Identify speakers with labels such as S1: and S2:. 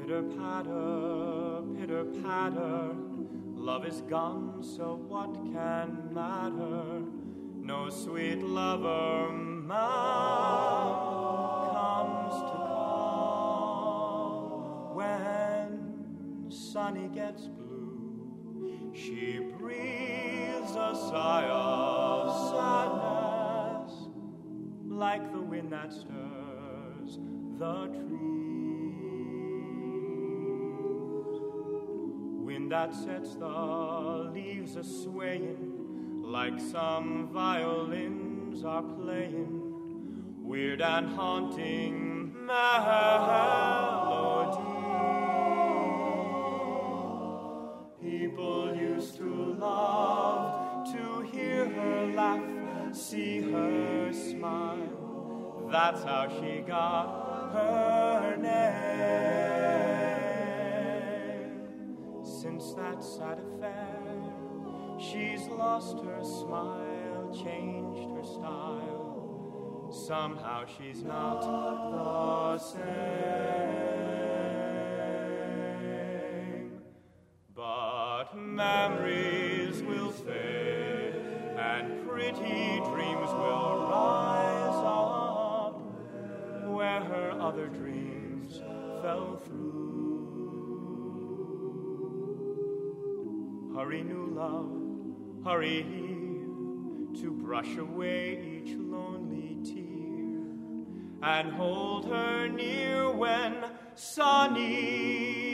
S1: pitter-patter, love is gone, so what can matter? No sweet lover man comes to call. When sunny gets blue, she breathes a sigh of sadness, like the wind that stirs the trees. Wind that sets the leaves a-swaying, like some violins are playing, weird and haunting melody. People used to love to hear her laugh, see her smile. That's how she got her name. Since that sad affair, she's lost her smile, changed her style. Somehow she's not the same. But memories will fade, and pretty dreams will rise up where her other dreams fell through. Hurry, new love, hurry here to brush away each lonely tear and hold her near when sunny